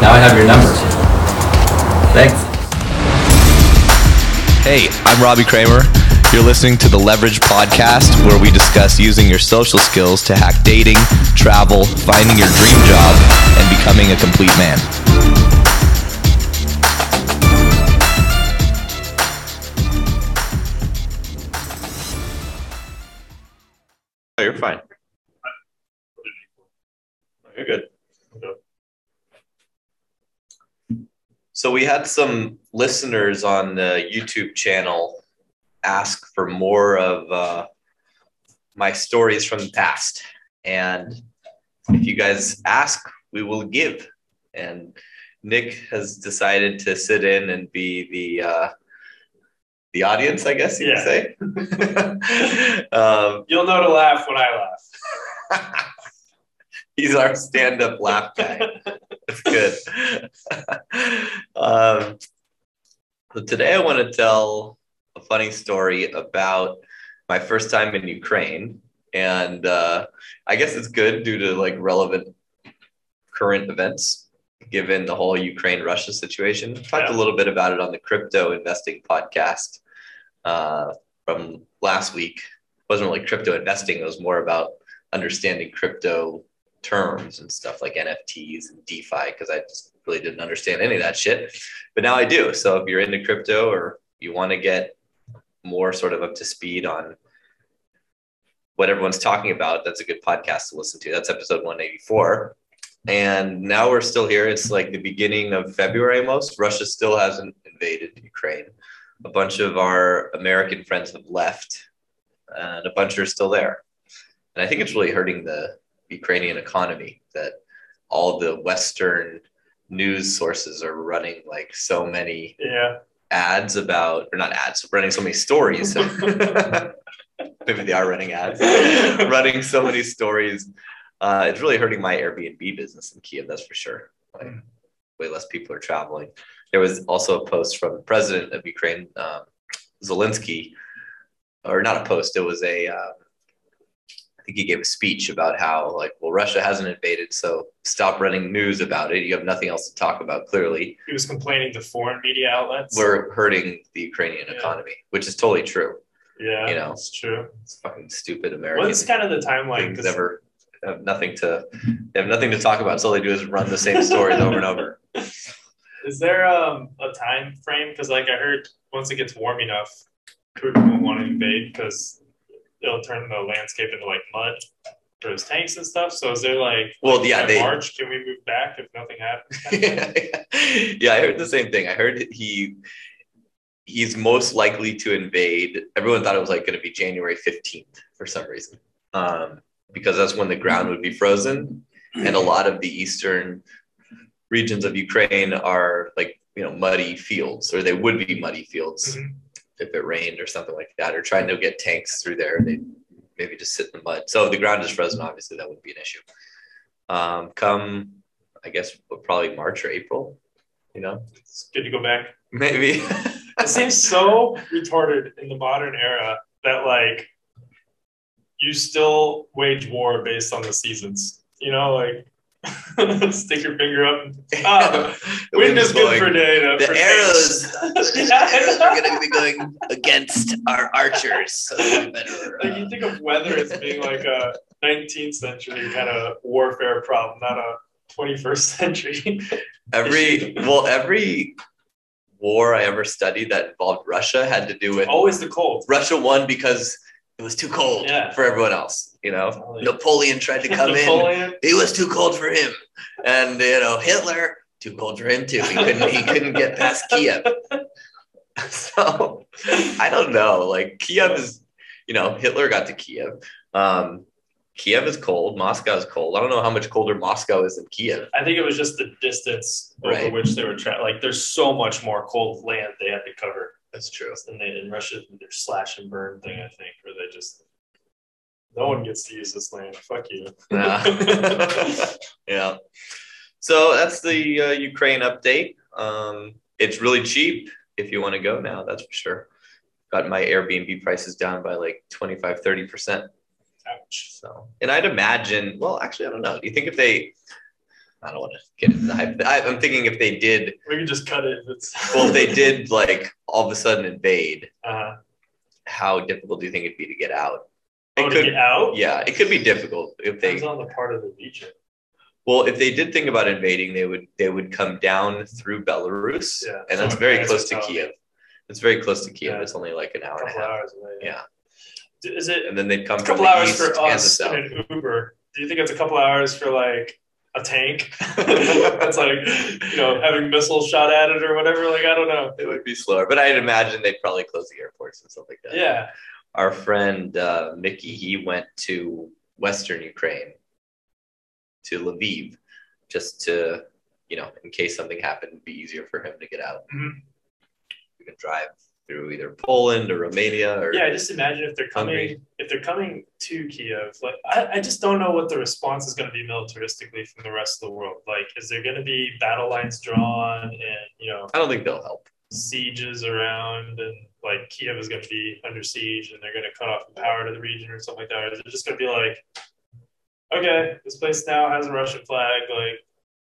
Now I have your number. Thanks. Hey, I'm Robbie Kramer. You're listening to the Leverage Podcast, where we discuss using your social skills to hack dating, travel, finding your dream job, and becoming a complete man. Oh, you're fine. You're good. So we had some listeners on the YouTube channel ask for more of my stories from the past. And if you guys ask, we will give. And Nick has decided to sit in and be the audience, I guess you could say. You'll know to laugh when I laugh. He's our stand-up laugh guy. That's good. So today I want to tell a funny story about my first time in Ukraine. And I guess it's good due to like relevant current events, given the whole Ukraine-Russia situation. I talked a little bit about it on the crypto investing podcast from last week. It wasn't really crypto investing. It was more about understanding crypto terms and stuff like NFTs and DeFi, because I just really didn't understand any of that shit. But now I do. So if you're into crypto or you want to get more sort of up to speed on what everyone's talking about, that's a good podcast to listen to. That's episode 184. And now we're still here. It's like the beginning of February almost. Russia still hasn't invaded Ukraine. A bunch of our American friends have left, and a bunch are still there. And I think it's really hurting the Ukrainian economy that all the Western news sources are running like so many ads about, or not ads, running so many stories. Maybe they are running ads, running so many stories. It's really hurting my Airbnb business in Kiev, that's for sure. Like, way less people are traveling. There was also a post from the president of Ukraine, Zelensky, or not a post, it was I think he gave a speech about how, like, well, Russia hasn't invaded, so stop running news about it. You have nothing else to talk about, clearly. He was complaining to foreign media outlets. We're hurting the Ukrainian economy, which is totally true. Yeah, you know, it's true. It's fucking stupid Americans. What's kind of the timeline? They have nothing to talk about, so all they do is run the same stories over and over. Is there a time frame? Because like I heard, once it gets warm enough, Putin won't want to invade because it'll turn the landscape into like mud for his tanks and stuff. So is there like, March, can we move back if nothing happens? Yeah, I heard the same thing. I heard he's most likely to invade. Everyone thought it was like going to be January 15th for some reason, because that's when the ground would be frozen. And a lot of the eastern regions of Ukraine are like, muddy fields, or they would be muddy fields. Mm-hmm. If it rained or something like that, or trying to get tanks through there, they maybe just sit in the mud. So if the ground is frozen, obviously that wouldn't be an issue. Come, I guess, probably March or April, It's good to go back. Maybe. It seems so retarded in the modern era that like you still wage war based on the seasons, like stick your finger up and wind is good for day. The arrows are going to be going against our archers. So better, like you think of weather as being like a 19th century kind of warfare problem, not a 21st century. Every war I ever studied that involved Russia had to do with always the cold. Russia won because it was too cold for everyone else. Napoleon tried to come in. It was too cold for him. And, Hitler, too cold for him too. He couldn't get past Kiev. So I don't know. Like Kiev is, Hitler got to Kiev. Kiev is cold. Moscow is cold. I don't know how much colder Moscow is than Kiev. I think it was just the distance over which they were traveling. Like there's so much more cold land they had to cover. That's true. And in Russia, their slash and burn thing, I think, where they just, no one gets to use this land. Fuck you. Yeah. So that's the Ukraine update. It's really cheap if you want to go now, that's for sure. Got my Airbnb prices down by like 25, 30%. Ouch. So, and I'd imagine, well, actually, I don't know. Do you think if they, I don't want to get into the hype. I'm thinking if they did, We can just cut it. well, if they did like all of a sudden invade, Uh, how difficult do you think it'd be to get out? to get out? Yeah, it could be difficult if they. Depends on the part of the region. Well, if they did think about invading, they would come down through Belarus, Yeah. and that's So very it's close to tough. Kiev. It's very close to Kiev. Yeah. It's only like an A hour and a couple half. hours away. Yeah, Is it and then they'd come a from couple the hours east for and the us south. in an Uber? Do you think it's a couple hours for like a tank that's like, having missiles shot at it or whatever? Like, I don't know. It would be slower, but I'd imagine they'd probably close the airports and stuff like that. Yeah. Our friend Mickey, he went to Western Ukraine, to Lviv, just to, in case something happened, it'd be easier for him to get out. Mhm. You can drive through either Poland or Romania or Yeah, just imagine if they're Hungary. coming to Kiev. Like, I just don't know what the response is going to be militaristically from the rest of the world. Like, is there going to be battle lines drawn and I don't think they'll help. sieges around, and like Kiev is going to be under siege and they're going to cut off the power to the region or something like that? Or is it just going to be like, okay, this place now has a Russian flag, like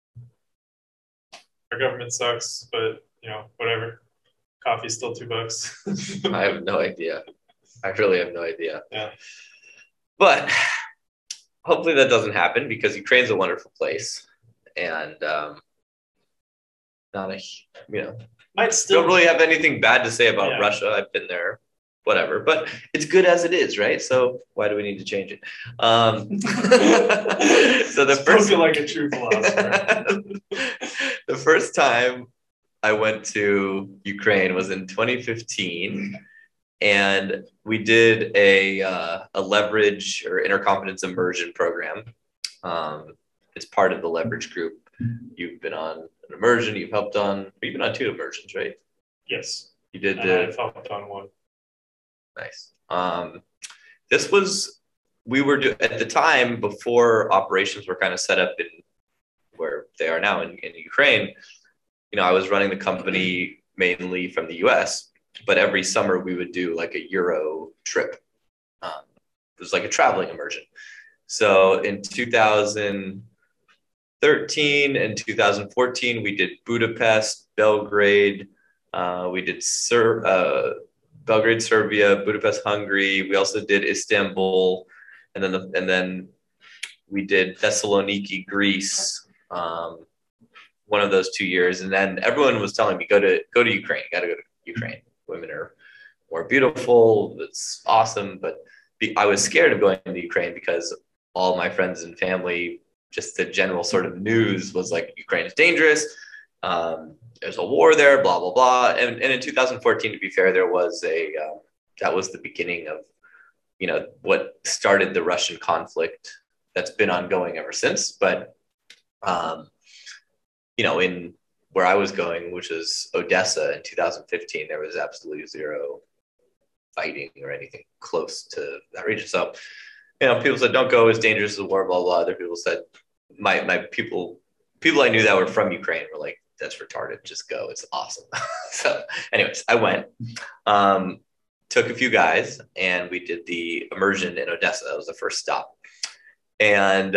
our government sucks, but whatever. Coffee's still $2. I have no idea. I really have no idea. Yeah. But hopefully that doesn't happen because Ukraine's a wonderful place. And Might still don't really have anything bad to say about Yeah. Russia. I've been there, whatever. But it's good as it is, right? So why do we need to change it? So the first Spoken like a true philosopher. the first time I went to Ukraine was in 2015, and we did a leverage or intercompetence immersion program. It's part of the leverage group. You've been on an immersion. You've been on 2 immersions, right? Yes. You did I've helped on one. nice. At the time before operations were kind of set up in where they are now in Ukraine. I was running the company mainly from the US, but every summer we would do like a Euro trip. It was like a traveling immersion. So in 2013 and 2014, we did Budapest, Belgrade. We did Belgrade, Serbia, Budapest, Hungary. We also did Istanbul, and then we did Thessaloniki, Greece. One of those 2 years, and then everyone was telling me go to Ukraine. You got to go to Ukraine. Women are more beautiful. It's awesome, but I was scared of going to Ukraine because all my friends and family, just the general sort of news was like Ukraine is dangerous. There's a war there, blah blah blah. And in 2014, to be fair, there was that was the beginning of what started the Russian conflict that's been ongoing ever since. But in where I was going, which is Odessa in 2015, there was absolutely zero fighting or anything close to that region. So, people said, don't go, it's dangerous, it's a war, blah, blah. Other people said, my people I knew that were from Ukraine were like, that's retarded, just go, it's awesome. So anyways, I went, took a few guys, and we did the immersion in Odessa. That was the first stop. And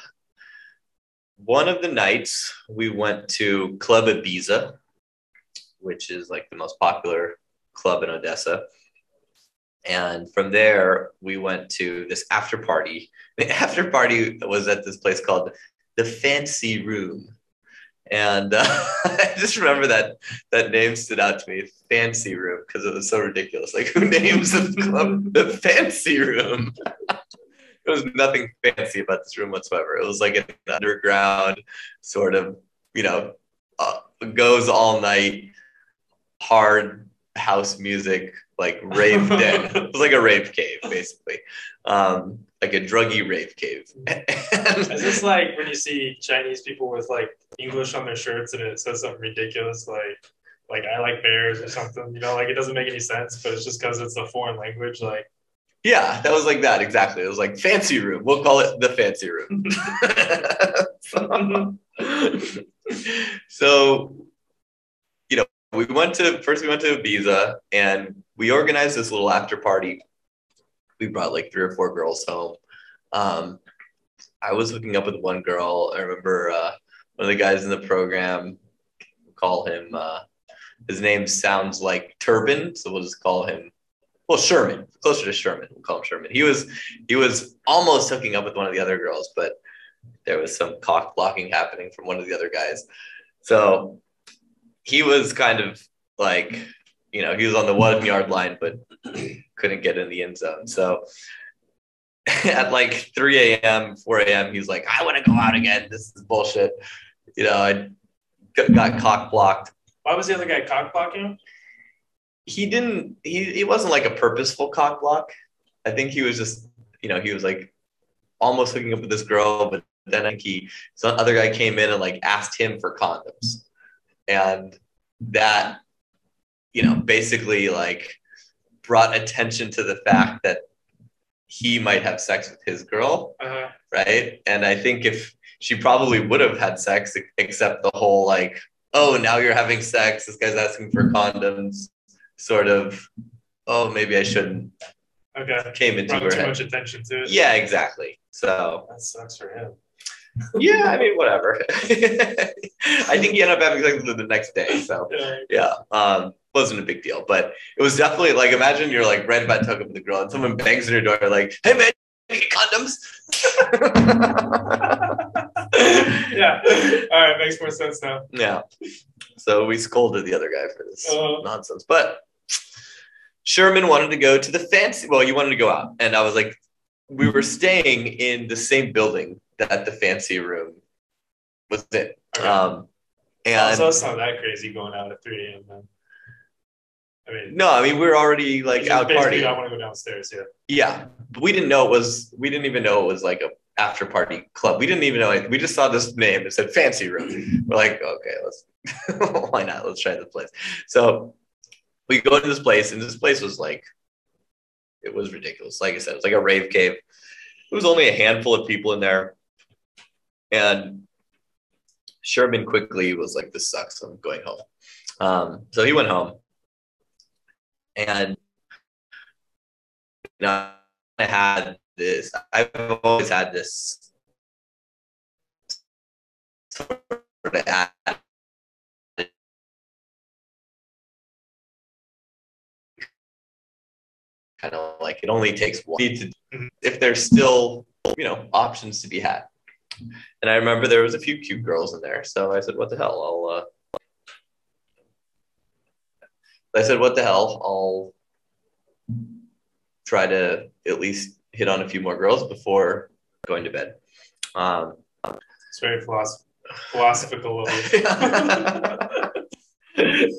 one of the nights we went to Club Ibiza, which is like the most popular club in Odessa. And from there, we went to this after party. The after party was at this place called the Fancy Room. And I just remember that name stood out to me, Fancy Room, because it was so ridiculous. Like, who names the club the Fancy Room? There was nothing fancy about this room whatsoever. It was like an underground sort of, goes all night, hard house music, like rave den. It was like a rave cave, basically. Like a druggy rave cave. Is this like when you see Chinese people with like English on their shirts and it says something ridiculous like I like bears or something, like it doesn't make any sense, but it's just because it's a foreign language, like. Yeah, that was like that, exactly. It was like Fancy Room. We'll call it the Fancy Room. So, we went to Ibiza, and we organized this little after party. We brought like 3 or 4 girls home. I was hooking up with one girl. I remember one of the guys in the program. We'll call him. His name sounds like Turban, so we'll just call him. Well, Sherman, closer to Sherman. We'll call him Sherman. He was almost hooking up with one of the other girls, but there was some cock blocking happening from one of the other guys. So he was kind of like, he was on the 1 yard line, but couldn't get in the end zone. So at like 3 a.m., 4 a.m., he's like, I want to go out again. This is bullshit. I got cock blocked. Why was the other guy cock blocking him? He wasn't like a purposeful cock block. I think he was just, he was like almost hooking up with this girl, but then I think some other guy came in and like asked him for condoms. And that, basically like brought attention to the fact that he might have sex with his girl. Uh-huh. Right. And I think if she probably would have had sex, except the whole like, oh, now you're having sex. This guy's asking for condoms. Sort of, oh, maybe I shouldn't. Okay. Came into her Brought too head. much attention to it. Yeah, exactly. So That sucks for him. yeah, I mean, whatever. I think he ended up having sex with her the next day. So yeah, wasn't a big deal, but it was definitely like, imagine you're like right about to hook up with a girl and someone bangs on your door like, hey man, you get condoms. Yeah. All right, makes more sense now. Yeah. So we scolded the other guy for this nonsense, but Sherman wanted to go to the fancy. Well, you wanted to go out, and I was like, we were staying in the same building that the fancy room was in. Okay. And so it's not that crazy going out at 3 a.m. then. I mean, we were already like out partying. I want to go downstairs. Yeah. Yeah, but we didn't even know it was like a after party club. We didn't even know it. We just saw this name. It said fancy room. We're like, okay, let's why not? Let's try this place. So we go to this place, and this place was like, it was ridiculous. Like I said, it was like a rave cave. It was only a handful of people in there. And Sherman quickly was like, this sucks. I'm going home. So he went home. And I've always had this sort of kind of like it only takes one if there's still options to be had. And I remember there was a few cute girls in there, so I said, what the hell, I'll try to at least hit on a few more girls before going to bed. It's very philosophical of you.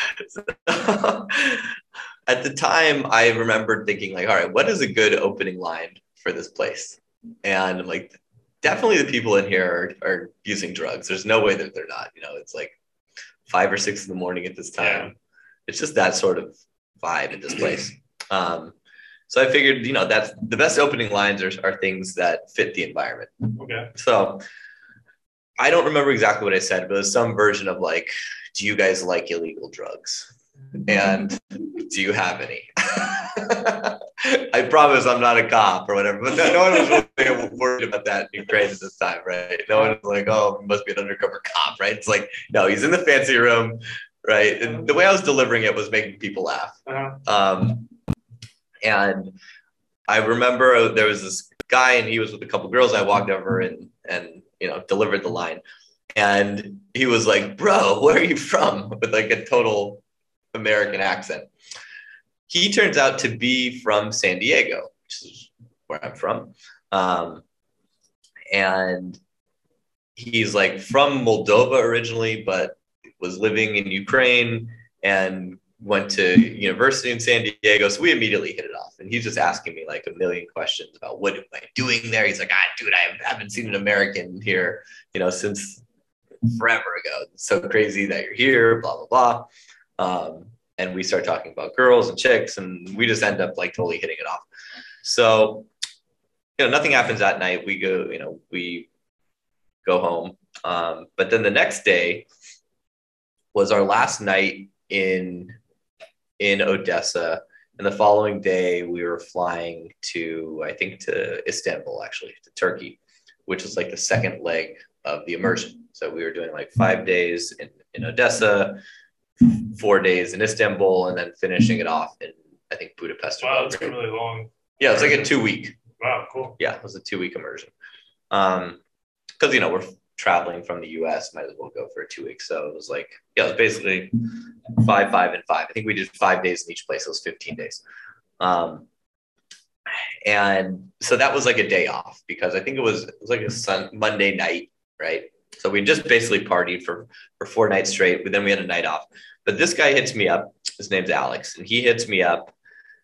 At the time, I remember thinking like, all right, what is a good opening line for this place? And I'm like, definitely the people in here are using drugs. There's no way that they're not. It's like 5 or 6 in the morning at this time. Yeah. It's just that sort of vibe at this place. So I figured, that's the best opening lines are things that fit the environment. Okay. So I don't remember exactly what I said, but it was some version of like, do you guys like illegal drugs? And do you have any? I promise I'm not a cop or whatever, but no one was really worried about that in Ukraine at this time, right? No one was like, oh, he must be an undercover cop, right? It's like, no, he's in the fancy room, right? And the way I was delivering it was making people laugh. Uh-huh. And I remember there was this guy and he was with a couple girls. I walked over and delivered the line. And he was like, bro, where are you from? With like a total American accent. He turns out to be from San Diego, which is where I'm from. And he's like from Moldova originally, but was living in Ukraine and went to university in San Diego. So we immediately hit it off. And he's just asking me like a million questions about what am I doing there? He's like, dude, I haven't seen an American here, since forever ago. It's so crazy that you're here, blah, blah, blah. And we start talking about girls and chicks, and we just end up like totally hitting it off. So, nothing happens that night. We go home. But then the next day was our last night in Odessa. And the following day we were flying to Istanbul, actually, to Turkey, which is like the second leg of the immersion. So we were doing like 5 days in Odessa, 4 days in Istanbul, and then finishing it off in, I think, Budapest. Wow, that's really long. Yeah, it was like a 2-week. Wow, cool. Yeah, it was a 2-week immersion. Because, we're traveling from the US, might as well go for 2 weeks. So it was like, it was basically 5, 5, and 5. I think we did 5 days in each place. It was 15 days. And so that was like a day off because I think it was like a Monday night, right? So we just basically partied for 4 nights straight, but then we had a night off. But this guy hits me up. His name's Alex, and he hits me up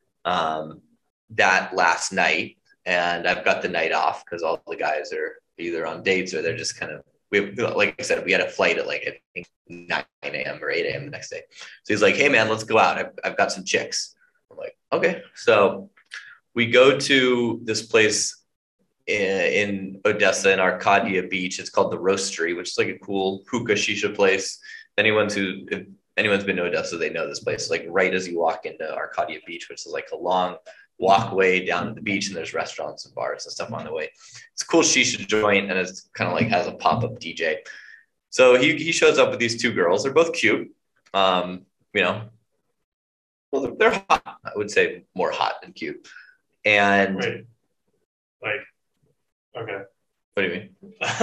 that last night, and I've got the night off because all the guys are either on dates or they're just kind of, like I said, we had a flight at like, I think 9 a.m. or 8 a.m. the next day. So he's like, hey man, let's go out. I've got some chicks. I'm like, okay. So we go to this place in Odessa in Arcadia Beach. It's called the Roastery, which is like a cool hookah shisha place. If anyone's been to Odessa, they know this place. Like right as you walk into Arcadia Beach, which is like a long walkway down to the beach, and there's restaurants and bars and stuff on the way. It's a cool shisha joint, and it's kind of like has a pop-up DJ. So he shows up with these 2 girls. They're both cute. Well, they're hot. I would say more hot than cute. And wait, like, okay. What do you mean?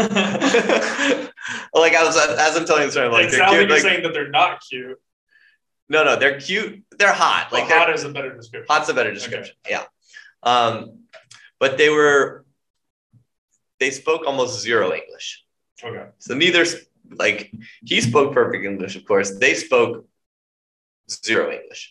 Like as I'm telling you the story, like it they're sounds cute. like you're saying that they're not cute. No, they're cute. They're hot. Well, Like hot is a better description. Hot's a better description. Okay. Yeah. But they spoke almost zero English. Okay. So neither, like, he spoke perfect English, of course. They spoke zero English.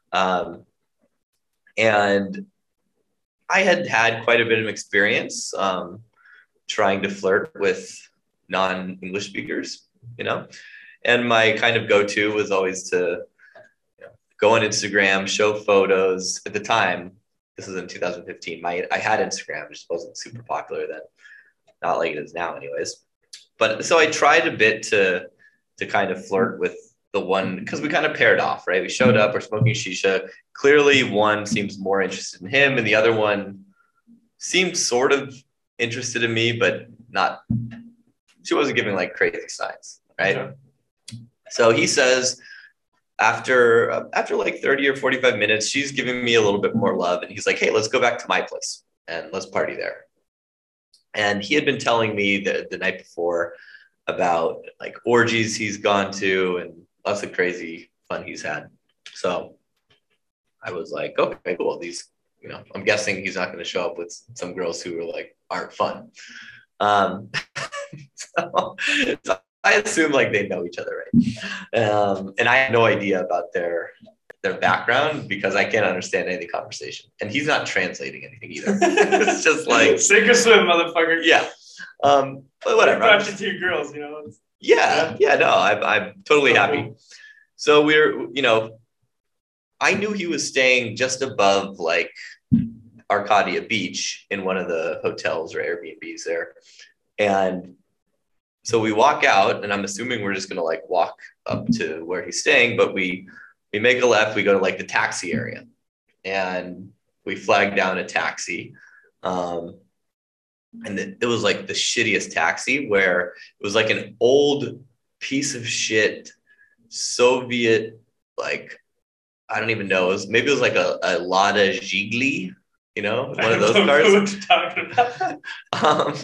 And I had quite a bit of experience trying to flirt with non-English speakers, and my kind of go-to was always to go on Instagram, show photos. At the time, this was in 2015, I had Instagram, it just wasn't super popular then, not like it is now anyways. But so I tried a bit to kind of flirt with the one, because we kind of paired off, right? We showed up, we're smoking shisha. Clearly one seems more interested in him, and the other one seemed sort of interested in me, but not, she wasn't giving like crazy signs, right? Okay. So he says, after like 30 or 45 minutes, she's giving me a little bit more love, and he's like, hey, let's go back to my place and let's party there. And he had been telling me the night before about like orgies he's gone to and lots of crazy fun he's had. So I was like, okay, cool. These, I'm guessing he's not going to show up with some girls who aren't fun. So I assume like they know each other, right? And I had no idea about their background because I can't understand any conversation, and he's not translating anything either. It's just like sink or swim, motherfucker. Yeah. But whatever. I've got you 2 girls, Yeah. No, I'm totally happy. So we're, I knew he was staying just above like Arcadia Beach in one of the hotels or Airbnbs there. And so we walk out, and I'm assuming we're just going to like walk up to where he's staying, but we make a left, we go to like the taxi area, and we flag down a taxi. And it was like the shittiest taxi, where it was like an old piece of shit Soviet, like, I don't even know. It was like a Lada Zhigli, one of those cars. What you're talking about.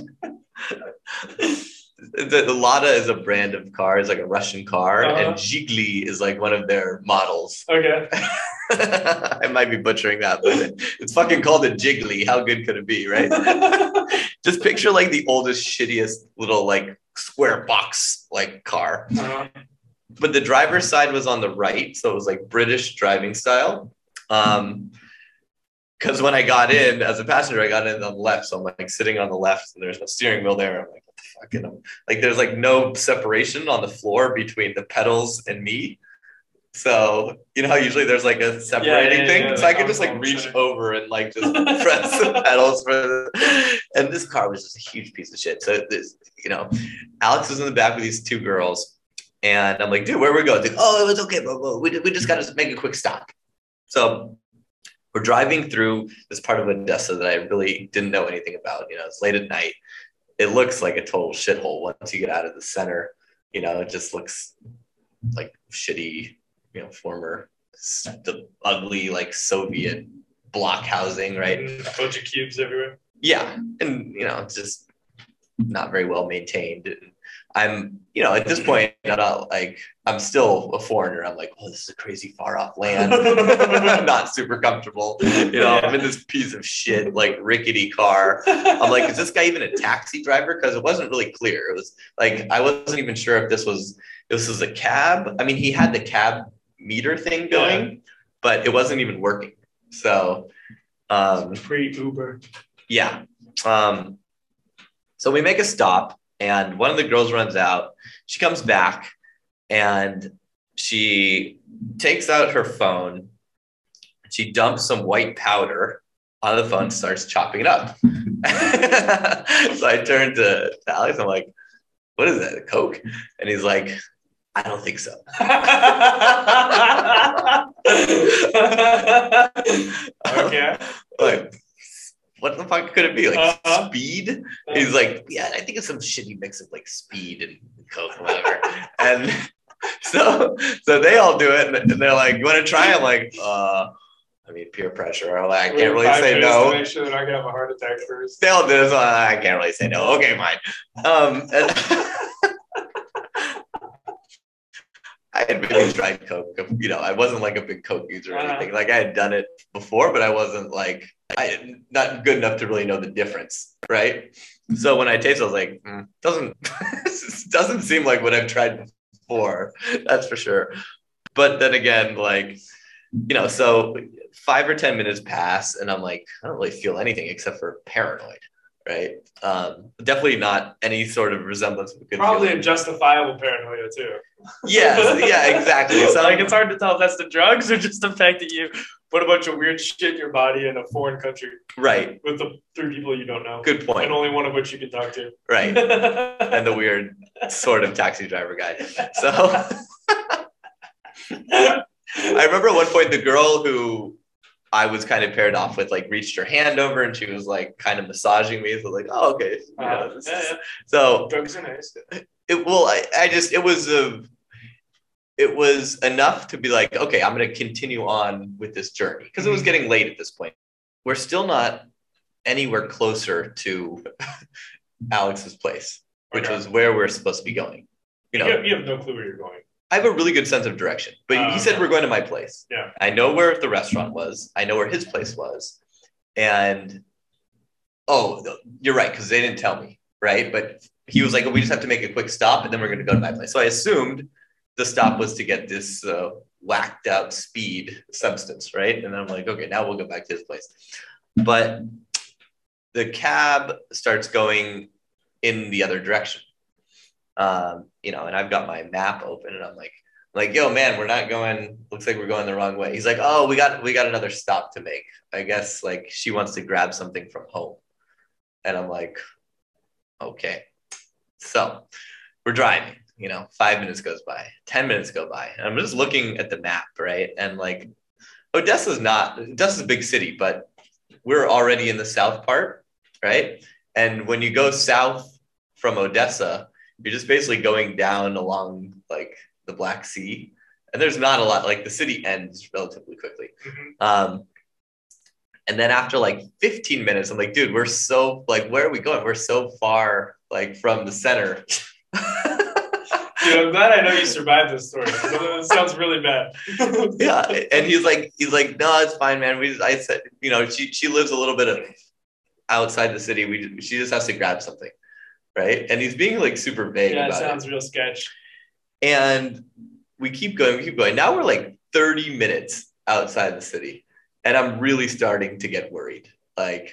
The Lada is a brand of car. It's like a Russian car, and Zhigli is like one of their models. Okay. I might be butchering that, but it's fucking called a Jiggly. How good could it be, right? Just picture like the oldest, shittiest little like square box like car. But the driver's side was on the right, so it was like British driving style. Because when I got in as a passenger, I got in on the left, so I'm like sitting on the left, and there's no steering wheel there. I'm like, what the fuck? And I'm like, there's like no separation on the floor between the pedals and me. So how usually there's like a separating thing, so I could just like reach over and like just press the pedals and this car was just a huge piece of shit. So this, Alex was in the back with these 2 girls, and I'm like, dude, where we going? Like, oh, it was okay, bro. We just got to make a quick stop. So we're driving through this part of Odessa that I really didn't know anything about. It's late at night, it looks like a total shithole once you get out of the center. You know, it just looks like shitty, you know, former, the ugly like Soviet block housing, right? A bunch of cubes everywhere. Yeah, and you know, it's just not very well maintained. I'm, you know, at this point, I'm not like, I'm still a foreigner. I'm like, oh, this is a crazy far off land. I'm not super comfortable. You know, I'm in this piece of shit, like rickety car. I'm like, is this guy even a taxi driver? Because it wasn't really clear. It was like, I wasn't even sure if this was a cab. I mean, he had the cab meter thing going, but it wasn't even working. So, pre-Uber. yeah. So we make a stop. And one of the girls runs out. She comes back and she takes out her phone. She dumps some white powder on the phone, starts chopping it up. So I turned to Alex. I'm like, what is that, a Coke? And he's like, I don't think so. Okay. Like, what the fuck could it be? Like speed? He's like, yeah, I think it's some shitty mix of like speed and Coke or whatever. And so they all do it, and they're like, you want to try? I'm like, I mean, peer pressure. I'm like, I can't really say no. To make sure they're not gonna have a heart attack first. They all do this. I can't really say no. Okay, fine. And I had really tried Coke. You know, I wasn't like a big Coke user or anything. Like I had done it before, but I wasn't like, not good enough to really know the difference, right? So when I tasted, I was like, doesn't seem like what I've tried before. That's for sure. But then again, like, you know, so 5 or 10 minutes pass, and I'm like, I don't really feel anything except for paranoid, right? Definitely not any sort of resemblance of a good Probably feeling. a justifiable paranoia too. Yes, yeah, exactly. So like it's hard to tell if that's the drugs or just the fact that you put a bunch of weird shit in your body in a foreign country, right, with the 3 people you don't know. Good point. And only one of which you can talk to. Right. And the weird sort of taxi driver guy. So I remember at one point the girl who I was kind of paired off with like reached her hand over and she was like kind of massaging me. So like, oh, okay. So drugs are nice. It was enough to be like, okay, I'm going to continue on with this journey because it was getting late at this point. We're still not anywhere closer to Alex's place, which was where we're supposed to be going. You know, you have no clue where you're going. I have a really good sense of direction, but he said we're going to my place. Yeah. I know where the restaurant was. I know where his place was. And, you're right, because they didn't tell me, right? But he was like, we just have to make a quick stop, and then we're going to go to my place. So I assumed the stop was to get this whacked out speed substance, right? And then I'm like, okay, now we'll go back to his place. But the cab starts going in the other direction. You know, and I've got my map open and I'm like, yo, man, we're not going, looks like we're going the wrong way. He's like, oh, we got another stop to make. I guess like she wants to grab something from home. And I'm like, okay. So we're driving, you know, 5 minutes goes by, 10 minutes go by. And I'm just looking at the map, right? And like, Odessa's a big city, but we're already in the south part, right? And when you go south from Odessa, you're just basically going down along like the Black Sea, and there's not a lot. Like the city ends relatively quickly. Mm-hmm. And then after like 15 minutes, I'm like, dude, we're so like, where are we going? We're so far like from the center. Dude, I'm glad I know you survived this story. It sounds really bad. Yeah, and he's like, no, it's fine, man. I said, you know, she lives a little bit of outside the city. She just has to grab something. Right. And he's being like super vague. Yeah, about it sounds real sketch. And we keep going. Now we're like 30 minutes outside the city. And I'm really starting to get worried. Like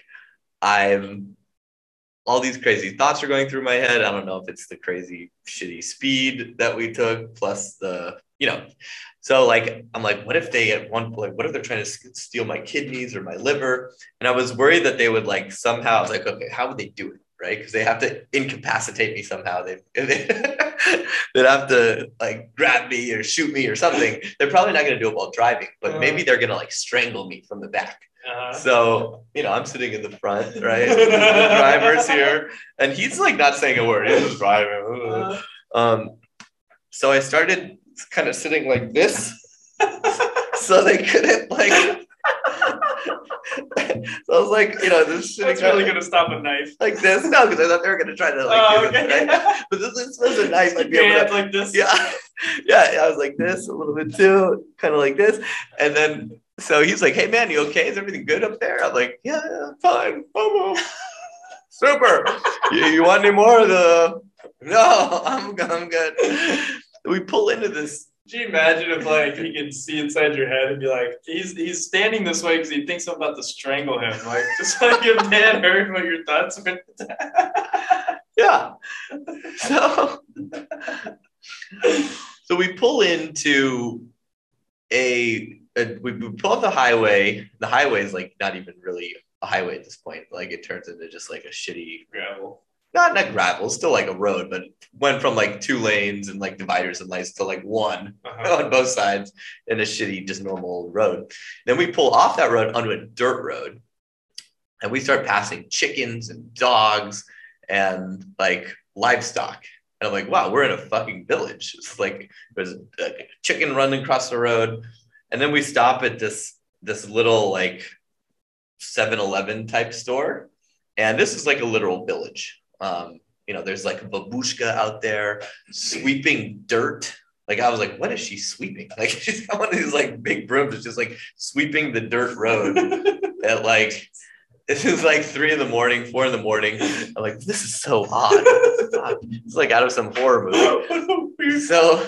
all these crazy thoughts are going through my head. I don't know if it's the crazy shitty speed that we took plus the, you know, so like, I'm like, what if what if they're trying to steal my kidneys or my liver? And I was worried that they would like somehow, I was like, okay, how would they do it? Right? Because they have to incapacitate me somehow. They'd have to like grab me or shoot me or something. They're probably not going to do it while driving, but maybe they're going to like strangle me from the back. So, I'm sitting in the front, right? The driver's here, and he's like not saying a word. He's just driving. So I started kind of sitting like this, so they couldn't like. So I was like, this That's really gonna stop a knife. like this. No, because I thought they were gonna try to like, okay. right? But this was a knife. I'd be able to, like this. yeah. I was like this a little bit too, kind of like this, and then so he's like, "Hey man, you okay? Is everything good up there?" I'm like, "Yeah, fine, super. You want any more of the? No, I'm good." We pull into this. Could you imagine if like he could see inside your head and be like, he's standing this way because he thinks I'm about to strangle him, like just like your man heard what your thoughts were. Yeah. So we pull into we pull off the highway. The highway is like not even really a highway at this point. Like it turns into just like a shitty Gravel. not gravel, still like a road, but went from like 2 lanes and like dividers and lights to like 1 on both sides in a shitty, just normal road. Then we pull off that road onto a dirt road, and we start passing chickens and dogs and like livestock. And I'm like, wow, we're in a fucking village. It's like there's a chicken running across the road. And then we stop at this little like 7-Eleven type store. And this is like a literal village. There's like a babushka out there sweeping dirt. Like I was like, what is she sweeping? Like she's got one of these like big brooms that's just like sweeping the dirt road at like, this is like 3 a.m, 4 a.m. I'm like, this is so odd. It's like out of some horror movie. So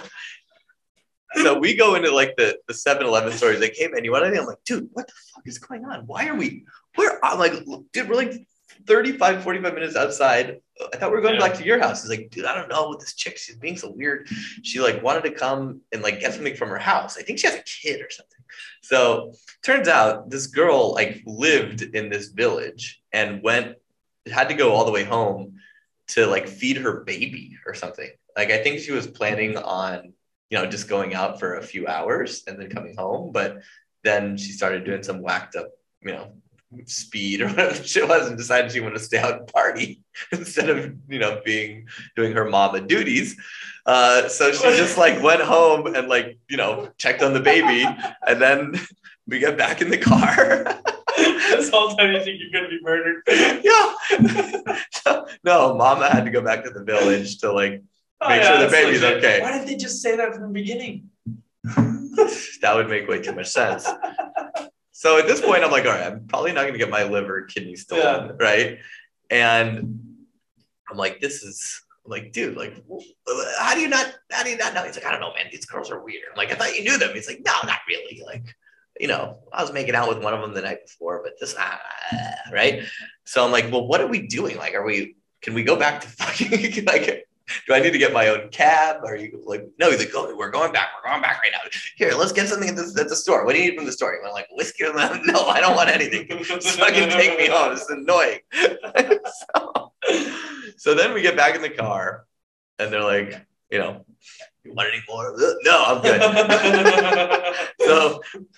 we go into like the 7-Eleven stories. Like, hey man, you want anything? I'm like, dude, what the fuck is going on? I'm like, dude, we're like 45 minutes outside. I thought we were going back to your house. He's like, dude, I don't know what this chick, she's being so weird. She like wanted to come and like get something from her house. I think she has a kid or something. So turns out this girl like lived in this village and had to go all the way home to like feed her baby or something. Like I think she was planning on just going out for a few hours and then coming home, but then she started doing some whacked up speed or whatever the shit was, and decided she wanted to stay out and party instead of doing her mama duties. So she just like went home and like checked on the baby, and then we get back in the car. This whole time you think you're gonna be murdered. Yeah. No, mama had to go back to the village to like make sure the baby's okay. Why didn't they just say that from the beginning? That would make way too much sense. So at this point, I'm like, all right, I'm probably not going to get my liver, kidney stolen, right? And I'm like, dude, like, how do you not know? He's like, I don't know, man. These girls are weird. I'm like, I thought you knew them. He's like, no, not really. Like, I was making out with one of them the night before, but this, right? So I'm like, well, what are we doing? Like, can we go back to fucking, like, do I need to get my own cab? Are you like, no, he's like, oh, we're going back right now. Here, let's get something at the store. What do you need from the store? I'm like, whiskey or lemon? No, I don't want anything. Just fucking take me home. It's annoying. So then we get back in the car and they're like, you want any more? No, I'm good. So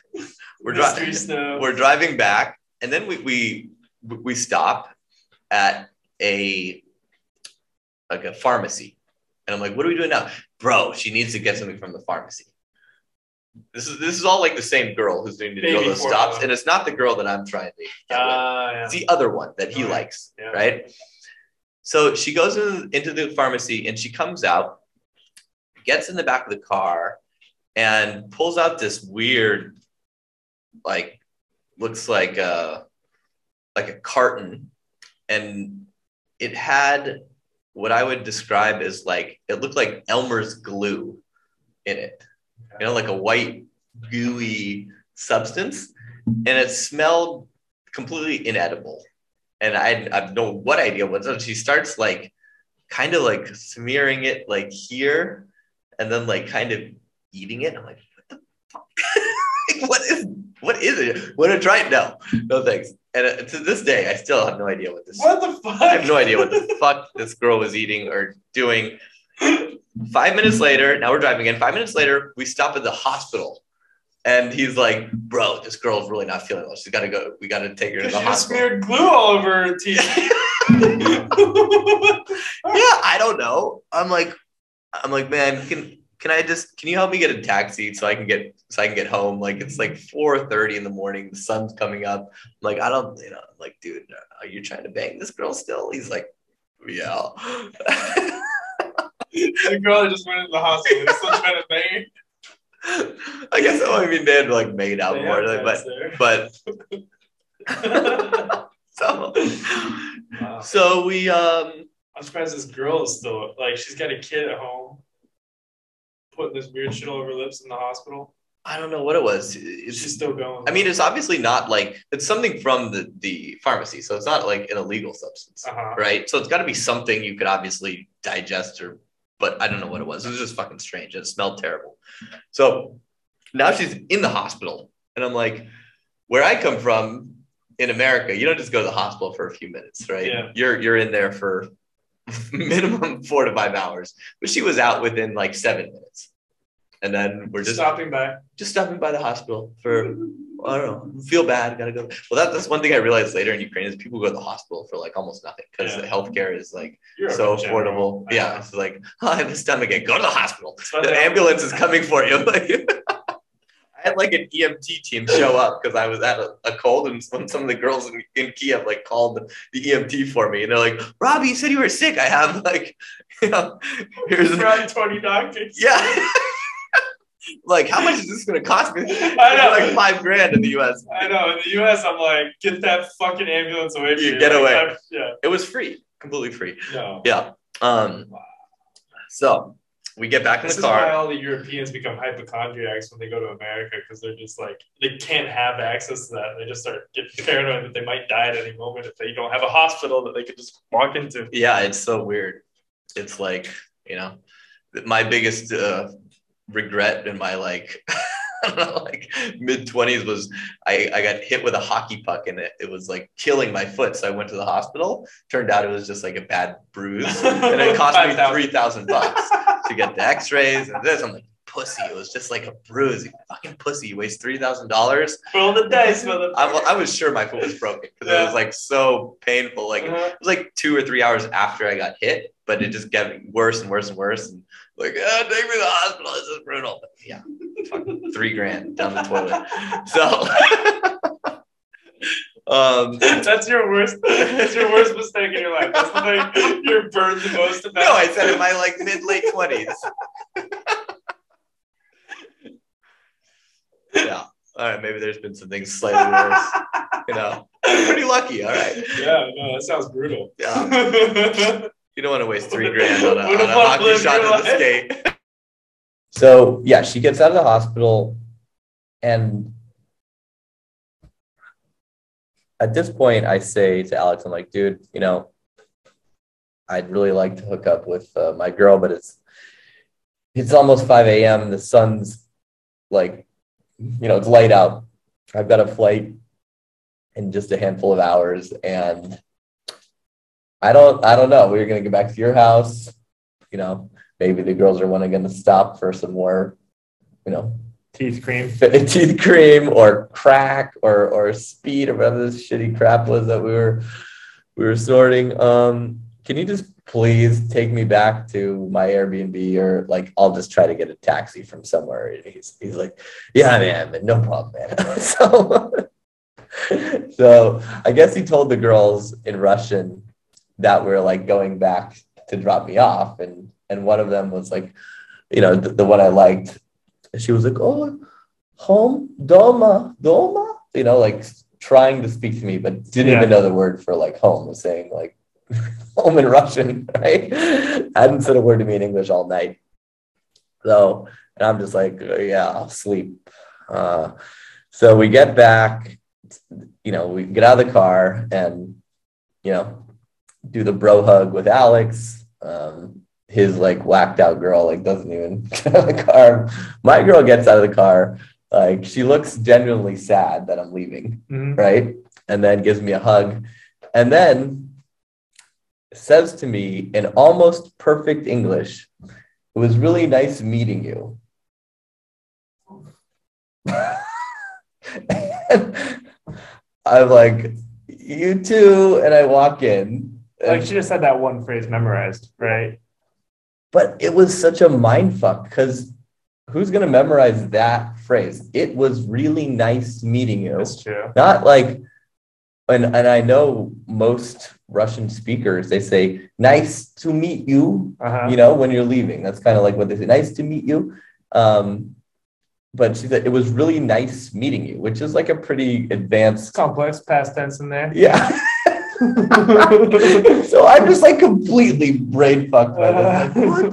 we're driving back, and then we stop at a pharmacy. And I'm like, what are we doing now? Bro, she needs to get something from the pharmacy. This is all like the same girl who's doing those stops. And it's not the girl that I'm trying to get with. It's the other one that he likes, right? So she goes into the pharmacy and she comes out, gets in the back of the car, and pulls out this weird, like, looks like a carton. And it had what I would describe as like, it looked like Elmer's glue in it, like a white gooey substance, and it smelled completely inedible. And I have no idea what's on. She starts like kind of like smearing it like here, and then like kind of eating it. I'm like, what the fuck? What is it? Want to try it? No thanks. And to this day, I still have no idea what the fuck? I have no idea what the fuck this girl was eating or doing. 5 minutes later, now we're driving in. 5 minutes later, we stop at the hospital. And he's like, bro, this girl's really not feeling well. She's got to go. We got to take her to the She just hospital. smeared glue all over her teeth. Yeah, I don't know. I'm like, man, can you help me get a taxi so I can get home? Like, it's like 4:30 in the morning. The sun's coming up. I'm like, I don't, I'm like, dude, are you trying to bang this girl still? He's like, yeah. The girl that just went into the hospital is still trying to bang her. I guess they had like made out more, but so wow. So we I'm surprised this girl is still like she's got a kid at home, putting this weird shit all over her lips in the hospital. I don't know what it was. She's still going. I mean, it's obviously not like it's something from the pharmacy, so it's not like an illegal substance, right? So it's got to be something you could obviously digest but I don't know what it was. It was just fucking strange. It smelled terrible. So now she's in the hospital, and I'm like, where I come from in America, you don't just go to the hospital for a few minutes, right? Yeah. You're in there for minimum 4 to 5 hours, but she was out within like 7 minutes. And then we're just stopping by the hospital for, I don't know, feel bad, gotta go. Well, that's one thing I realized later in Ukraine is people go to the hospital for like almost nothing because the healthcare is like so affordable. Yeah, it's like, oh, I have a stomach ache, go to the hospital. The ambulance is coming for you. I had like an EMT team show up because I was at a cold, and some of the girls in Kiev like called the EMT for me, and they're like, "Robbie, you said you were sick. I have like, here's around 20 doctors." Yeah. Like, how much is this going to cost me? I know. Like $5,000 in the U.S. I know. In the U.S., I'm like, get that fucking ambulance away from you. Get away. Yeah. It was free, completely free. No. Yeah. So we get back in the car. This is why all the Europeans become hypochondriacs when they go to America, because they're just like, they can't have access to that. And they just start getting paranoid that they might die at any moment if they don't have a hospital that they could just walk into. Yeah, it's so weird. It's like, my biggest regret in my like I don't know, like mid-20s was I got hit with a hockey puck, and it was like killing my foot, so I went to the hospital. Turned out it was just like a bad bruise, and it cost me $3,000 to get the x-rays and this. I'm like, pussy, it was just like a bruise. You fucking pussy, you waste $3,000. Roll the dice. I was sure my foot was broken because it was like so painful. Like it was like 2 or 3 hours after I got hit, but it just got worse and worse and worse. And like, take me to the hospital. This is brutal. But yeah, fucking $3,000 down the toilet. So that's your worst mistake in your life. That's the thing you're burned the most about. No, I said in my like mid-late 20s. Yeah. All right. Maybe there's been some things slightly worse. I'm pretty lucky. All right. Yeah. No, that sounds brutal. Yeah. You don't want to waste $3,000 on a hockey shot at the skate. So yeah, she gets out of the hospital, and at this point, I say to Alex, I'm like, dude, I'd really like to hook up with my girl, but it's almost 5 a.m. The sun's like, it's light out. I've got a flight in just a handful of hours, and I don't know. We're going to get back to your house. Maybe the girls are going to stop for some more, teeth cream or crack or speed or whatever this shitty crap was that we were sorting. Can you just please take me back to my Airbnb, or like I'll just try to get a taxi from somewhere? And he's like, yeah, man, no problem, man. So I guess he told the girls in Russian that we're like going back to drop me off, and one of them was like, the one I liked. She was like, oh, home, doma, like trying to speak to me, but didn't even know the word for like home. Was saying like home in Russian, right? Hadn't said a word to me in English all night. So, and I'm just like, yeah, I'll sleep. So we get back, we get out of the car and, do the bro hug with Alex. His like whacked out girl like doesn't even get out of the car. My girl gets out of the car, like she looks genuinely sad that I'm leaving, right? And then gives me a hug, and then says to me in almost perfect English, "It was really nice meeting you." I'm like, you too. And I walk in. Like she just had that one phrase memorized, right? But it was such a mind fuck because who's going to memorize that phrase? It was really nice meeting you. That's true. Not like, and I know most Russian speakers, they say, nice to meet you, when you're leaving. That's kind of like what they say, nice to meet you. But she said, it was really nice meeting you, which is like a pretty advanced. Complex past tense in there. Yeah. So I'm just like completely brain fucked by this. Like, what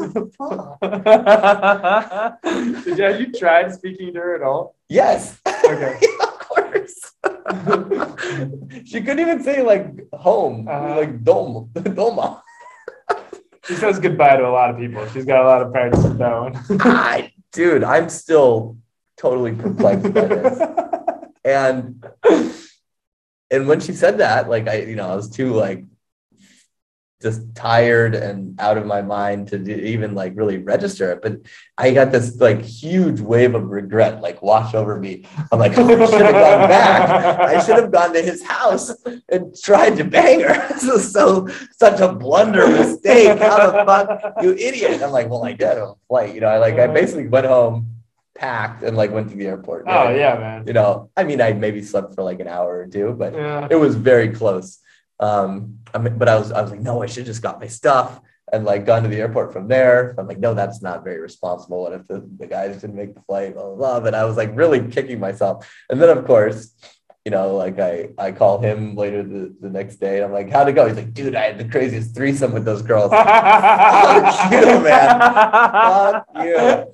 the fuck? Have you tried speaking to her at all? Yes. Okay. Yeah, of course. She couldn't even say like home, like doma. She says goodbye to a lot of people. She's got a lot of practice with that one. Dude, I'm still totally perplexed by this. And when she said that, like I was too like just tired and out of my mind to even like really register it. But I got this like huge wave of regret like wash over me. I'm like, oh, I should have gone back. I should have gone to his house and tried to bang her. This is such a blunder mistake. How the fuck, you idiot? I'm like, well, I did a flight. I basically went home, packed, and like went to the airport. Oh yeah, man. I mean, I maybe slept for like an hour or two, but it was very close. But I was like, no, I should have just got my stuff and like gone to the airport from there. I'm like, no, that's not very responsible. What if the guys didn't make the flight, blah, blah, blah. But I was like really kicking myself. And then of course, like I call him later the next day and I'm like, how'd it go? He's like, dude, I had the craziest threesome with those girls. Fuck you, man. Fuck you.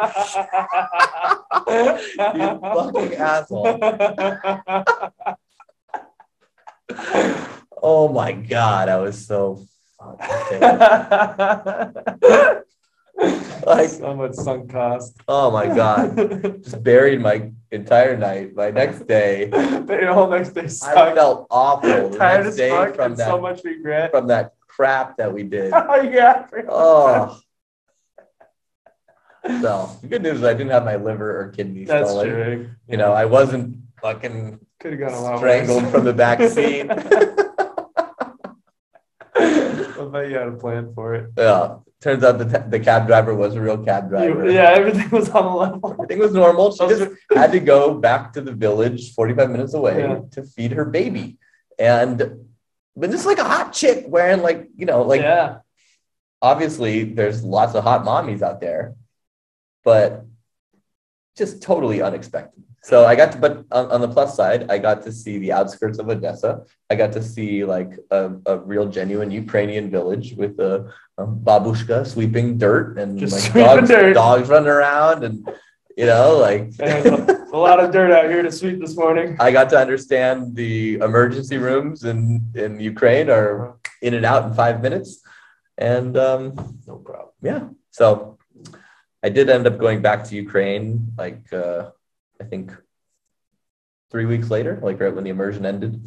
You fucking asshole. Oh my God, I was so fucking like so much sunk cost. Oh my God. Just buried my entire night. My next day. The whole next day sucked. I felt awful. The Tired next as day fuck from and that, so much regret. from that crap that we did. Oh yeah. Oh. So the good news is I didn't have my liver or kidneys That's stolen. true. I wasn't fucking could have gone a lot strangled from the back seat. I bet you had a plan for it. Yeah. Turns out the cab driver was a real cab driver. Yeah, everything was on the level. Everything was normal. She just had to go back to the village 45 minutes away to feed her baby. But just like a hot chick wearing obviously there's lots of hot mommies out there, but just totally unexpected. So but on the plus side, I got to see the outskirts of Odessa. I got to see like a real genuine Ukrainian village with a babushka sweeping dirt and just like dogs running around and There's a lot of dirt out here to sweep this morning. I got to understand the emergency rooms in Ukraine are in and out in 5 minutes. And no problem. Yeah. So I did end up going back to Ukraine, I think 3 weeks later, like right when the immersion ended.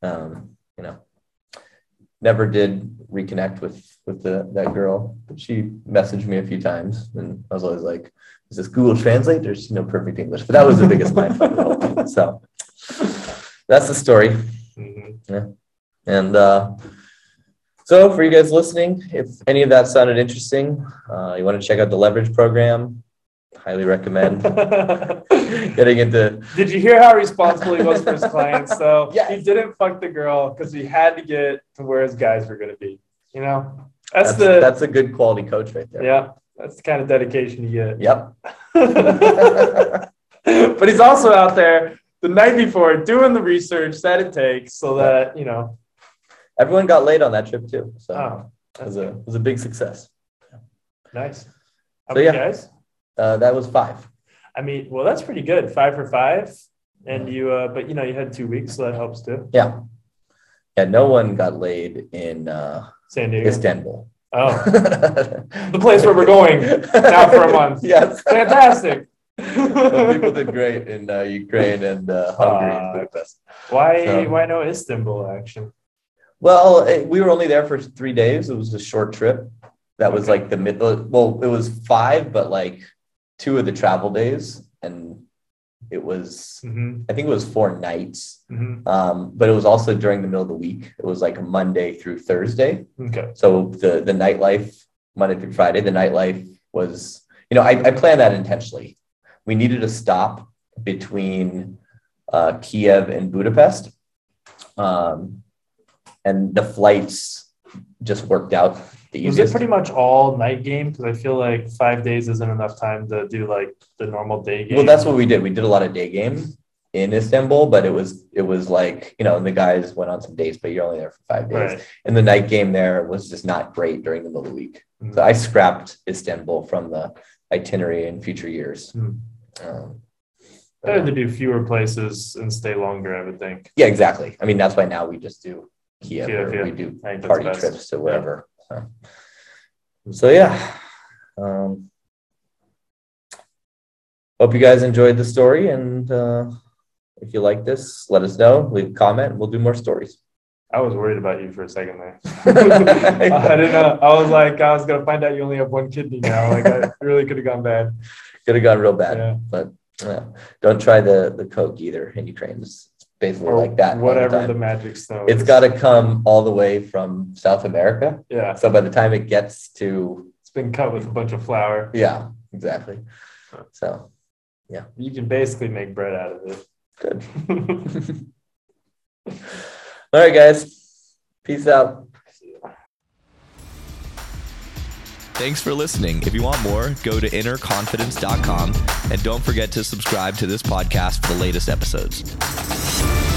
Never did reconnect with that girl, but she messaged me a few times, and I was always like, "Is this Google Translate? There's no perfect English." But that was the biggest mindfuck of the whole thing. So that's the story. Mm-hmm. Yeah, and so for you guys listening, if any of that sounded interesting, you want to check out the Leverage program. Highly recommend getting into. Did you hear how responsible he was for his clients? So yes. He didn't fuck the girl because he had to get to where his guys were going to be. That's a good quality coach right there. Yeah, that's the kind of dedication you get. Yep. But he's also out there the night before doing the research that it takes so that everyone got laid on that trip too. So it was a big success. Nice. How many guys? That was 5. I mean, well, that's pretty good. 5 for 5. And you had 2 weeks, so that helps too. Yeah. Yeah. No one got laid in San Diego, Istanbul. Oh, the place where we're going now for a month. Yes. Fantastic. People did great in Ukraine and Hungary and Budapest. Why no Istanbul action? Well, we were only there for 3 days. It was a short trip. That was like the middle. Well, it was 5, but like 2 of the travel days, and It was, Mm-hmm. I think it was 4 nights, Mm-hmm. but it was also during the middle of the week. It was like Monday through Thursday. Okay. So the nightlife, Monday through Friday, the nightlife was, I planned that intentionally. We needed a stop between Kiev and Budapest. And the flights just worked out the Was easiest. it pretty much all night game? Because I feel like 5 days isn't enough time to do like the normal day game. Well, that's what we did. We did a lot of day games in Istanbul, but it was like, and the guys went on some dates, but you're only there for 5 days. Right. And the night game there was just not great during the middle of the week. Mhm. So I scrapped Istanbul from the itinerary in future years. Mhm. But Better to do fewer places and stay longer, I would think. yeah, exactly. I mean, that's why now we just do Kiev, Kiev, or yeah. we do I think that's party best. trips to wherever. So yeah. Hope you guys enjoyed the story, and if you like this, let us know. Leave a comment, and we'll do more stories. I was worried about you for a second there. I didn't know. I was like, I was gonna find out you only have one kidney now. Like, I really could have gone bad. Could have gone real bad, Yeah. but don't try the Coke either in Ukraine. It's basically Or like that. all the whatever time. the magic stone. It's is. got to come all the way from South America. Yeah, So by the time it gets to, it's been cut with a bunch of flour. yeah, exactly. So You can basically make bread out of it. good. All right, guys. Peace out. Thanks for listening. If you want more, go to innerconfidence.com and don't forget to subscribe to this podcast for the latest episodes.